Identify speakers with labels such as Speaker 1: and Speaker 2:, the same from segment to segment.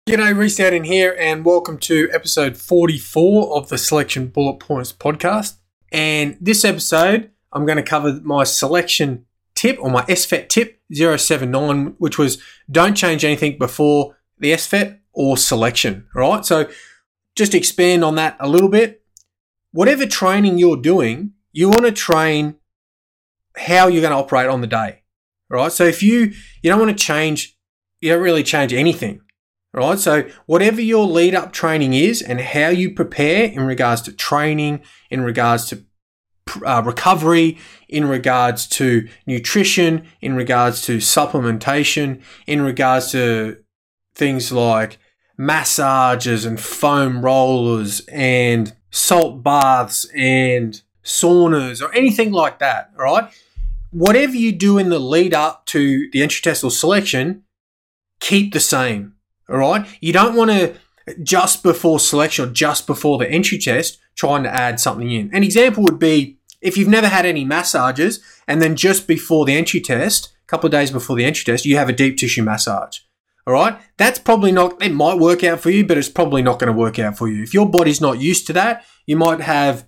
Speaker 1: G'day, Reese out in here, and welcome to episode 44 of the Selection Bullet Points podcast. And this episode, I'm going to cover my selection tip, or my SFET tip 079, which was don't change anything before the SFET or selection, right? So just expand on that a little bit. Whatever training you're doing, you want to train how you're going to operate on the day, right? So if you don't want to change, you don't really change anything. Right, so whatever your lead up training is and how you prepare in regards to training, in regards to recovery, in regards to nutrition, in regards to supplementation, in regards to things like massages and foam rollers and salt baths and saunas or anything like that, all right? Whatever you do in the lead up to the entry test or selection, keep the same. All right. You don't want to just before selection or just before the entry test trying to add something in. An example would be if you've never had any massages and then just before the entry test, a couple of days before the entry test, you have a deep tissue massage. All right. That's probably not, it might work out for you, but it's probably not going to work out for you. If your body's not used to that, you might have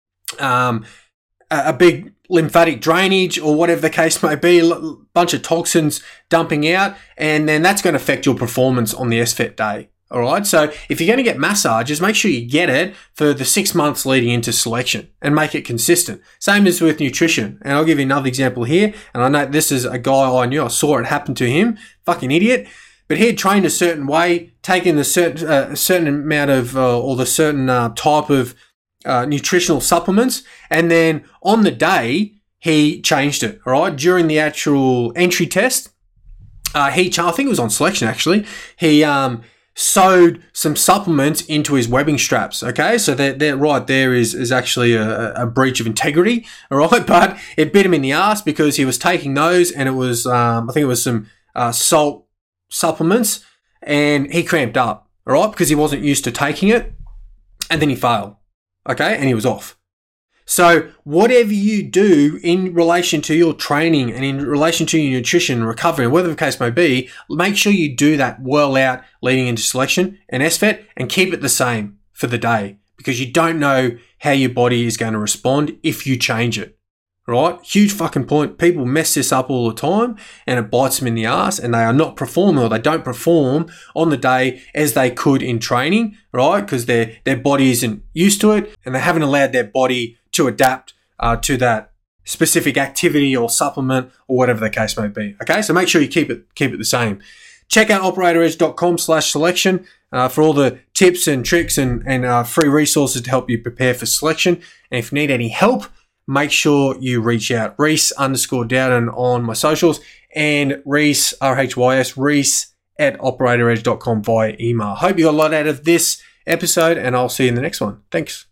Speaker 1: a big lymphatic drainage or whatever the case may be, a bunch of toxins dumping out, and then that's going to affect your performance on the SFET day. All right. So if you're going to get massages, make sure you get it for the 6 months leading into selection and make it consistent. Same as with nutrition. And I'll give you another example here. And I know this is a guy I knew. I saw it happen to him. Fucking idiot. But he had trained a certain way, taken a certain amount of or the certain type of nutritional supplements, and then on the day he changed it. All right, during the actual entry test, I think it was on selection actually. He sewed some supplements into his webbing straps. Okay, so that right there is actually a breach of integrity. All right, but it bit him in the ass because he was taking those, and it was I think it was some salt supplements, and he cramped up. All right, because he wasn't used to taking it, and then he failed. Okay, and he was off. So whatever you do in relation to your training and in relation to your nutrition and recovery, and whatever the case may be, make sure you do that well out leading into selection and SFET, and keep it the same for the day, because you don't know how your body is going to respond if you change it. Right? Huge fucking point. People mess this up all the time and it bites them in the ass, and they are not performing, or they don't perform on the day as they could in training, right? Because their body isn't used to it and they haven't allowed their body to adapt to that specific activity or supplement or whatever the case may be. Okay, so make sure you keep it the same. Check out operatoredge.com/selection for all the tips and tricks and free resources to help you prepare for selection. And if you need any help, make sure you reach out. Reese_Dowden on my socials, and Reese, RHYS, Reese at operatoredge.com via email. Hope you got a lot out of this episode, and I'll see you in the next one. Thanks.